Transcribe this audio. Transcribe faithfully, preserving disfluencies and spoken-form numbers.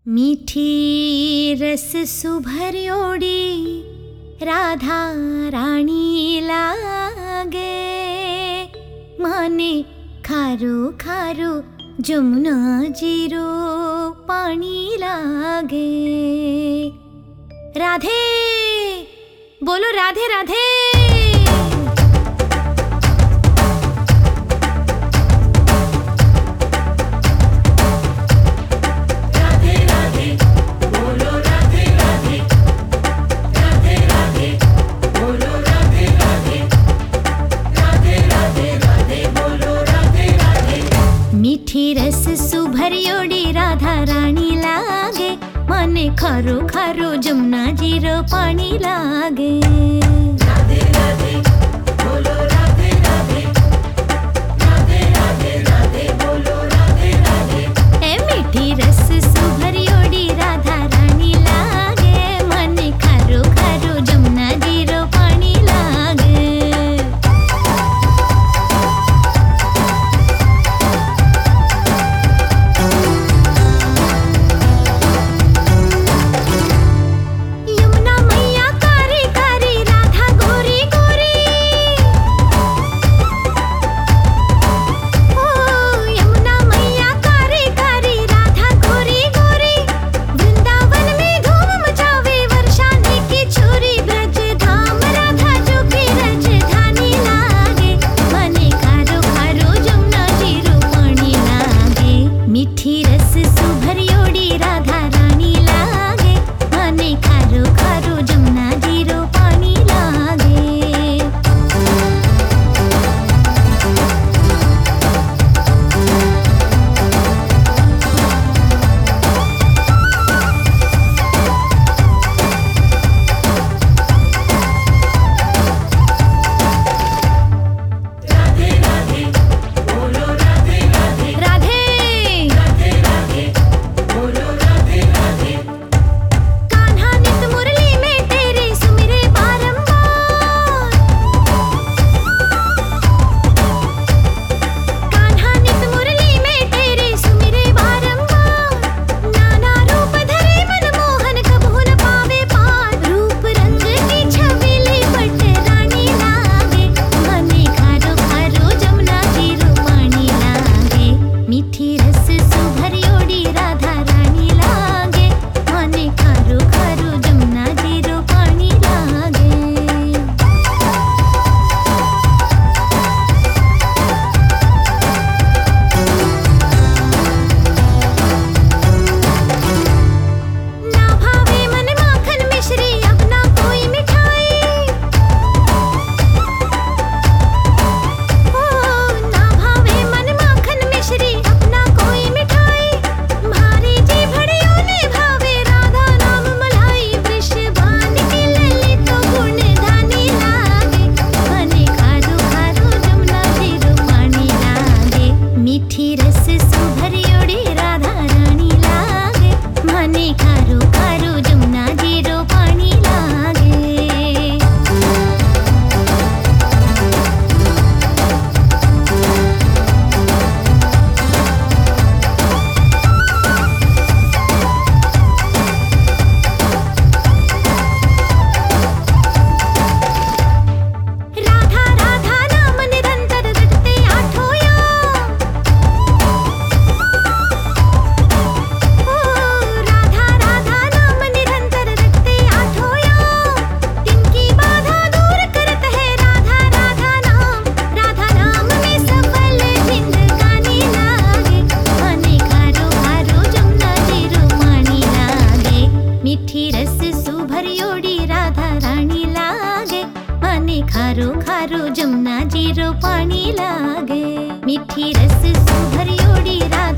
मीठी रस सुभरियोड़ी राधा रानी लागे, माने खारो खारो जमुना जीरो पानी लागे। राधे बोलो, राधे राधे। मीठी रस सुभरियोड़ी राधा रानी लागे, माने खारो खारो जमुना जीरो पानी लागे। राधे राधे बोलो, राधे राधे, राधे राधे राधे बोलो, राधे राधे। ए मीठी रस सुभरियोड़ी राधा रानी लागे, माने खारो खारो जमुना जीरो पानी लागे। मीठी रस सुभरियोड़ी राधा रानी लागे, माने खारो खारो जमुना जीरो पानी लागे। राधे राधे बोलो, राधे राधे, राधे मीठी रस सुभरियोड़ी राधा रानी लागे, माने खारो खारो जमुना जीरो पानी लागे। ना भावे मन माखन मिश्री, अब ना कोई मिठाई। ओ ना भावे मन माखन मिश्री, मीठी रस सुभरियोड़ी राधा रानी लागे, माने खारो खारो जमुना जीरो पानी लागे। राधा राधा नाम निरंतर रटते आठों याम। राधा राधा नाम निरंतर रटते आठों याम, तिनकी बाधा दूर करत है राधा राधा नाम। राधा नाम में सफल जिंदगानी लागे, माने खारो खारो जमुना जीरो पानी लागे। मीठी रस सुभरियोड़ी राधा रानी लागे, माने खारो खारो जमुना जीरो पानी लागे। मीठी रस सुभरियोड़ी राधा